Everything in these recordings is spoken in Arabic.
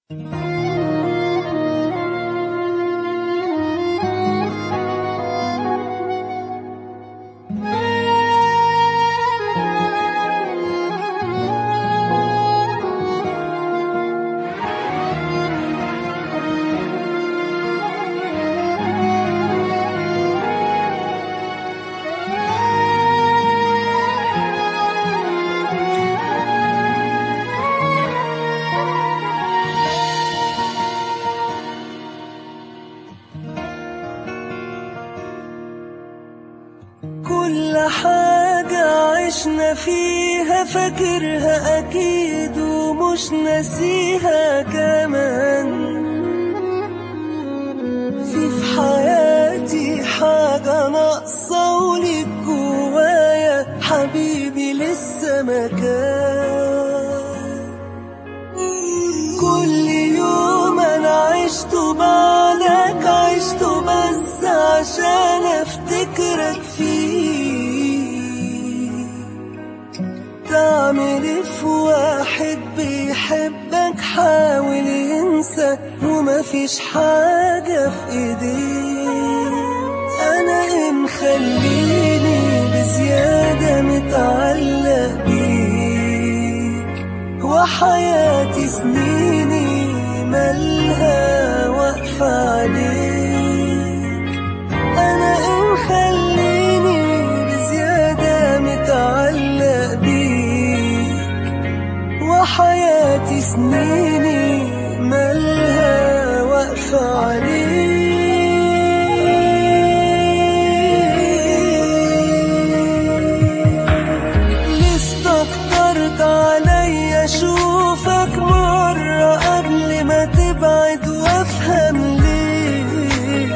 كل حاجة عشنا فيها فاكرها أكيد ومش ناسيها كمان. في حياتي حاجة ناقصة وليك جوايا حبيبي لسه مكان. كل يوم أنا عشته بعدك عشته بس عشان أفتكرك فيه. تعمل إيه في واحد بيحبك حاول ينسى ومفيش حاجة في إيديه. أنا إيه مخليني بزيادة متعلق بيك وحياتي سنيني مالها واقفة عليك. أنا إيه مخليني بزيادة متعلق بيك وحياتي سنيني مالها واقفة عليك. لسه اكترت عليا اشوفك مرة قبل ما تبعد وافهم ليه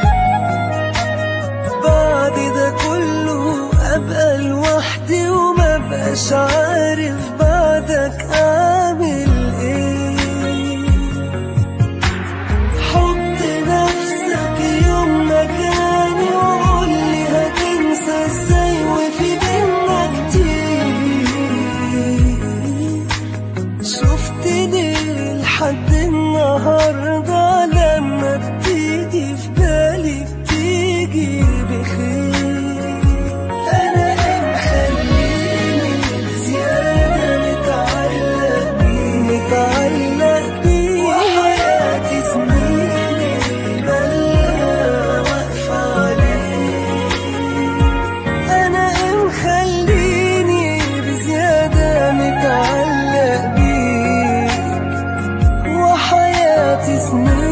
بعد ده كله ابقى لوحدي وما بقاش عارف بعدك اعمل ايه. حط نفسك يوم مكاني وقولي هتنسى ازاي وفي بينا كتير. شفتني لحد النهاردة لما بتيجي في بالي بتيجي بخير. أنا إيه مخليني زيادة متعلق بيك وحياتي سنيني مالها واقفة عليك. أنا إيه مخليني بزيادة متعلق بيك وحياتي سنيني